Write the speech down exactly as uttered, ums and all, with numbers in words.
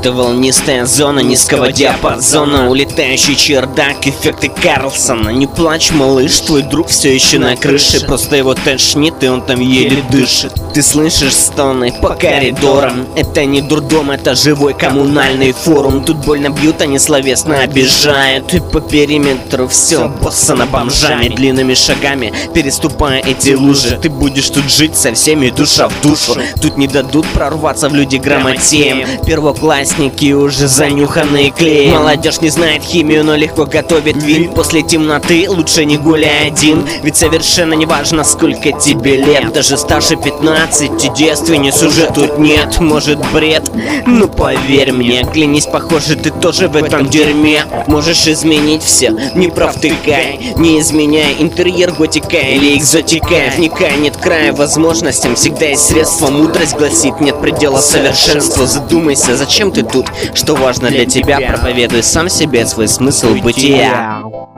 Это волнистая зона низкого диапазона, улетающий чердак, эффекты Карлсона. Не плачь, малыш, твой друг все еще на крыше, просто его тошнит и он там еле дышит. Ты слышишь стоны по коридорам, это не дурдом, это живой коммунальный форум. Тут больно бьют, они словесно обижают, и по периметру все боссано бомжами. Длинными шагами переступая эти лужи, ты будешь тут жить со всеми душа в душу. Тут не дадут прорваться в люди грамотеям, первоклассники уже занюханные клеем. Молодежь не знает химию, но легко готовит вин. После темноты лучше не гуляй один, ведь совершенно не важно, сколько тебе лет. Даже старше пятнадцати девственниц уже тут нет. Может, бред? Ну поверь мне, клянись, похоже, ты тоже в этом дерьме. Можешь изменить все, не провтыкай, не изменяй интерьер, готика или экзотика. Вникай, нет края возможностям, всегда есть средства. Мудрость гласит, нет предела совершенству. Задумайся, зачем ты тут, что важно для тебя, проповедуй сам себе свой смысл бытия.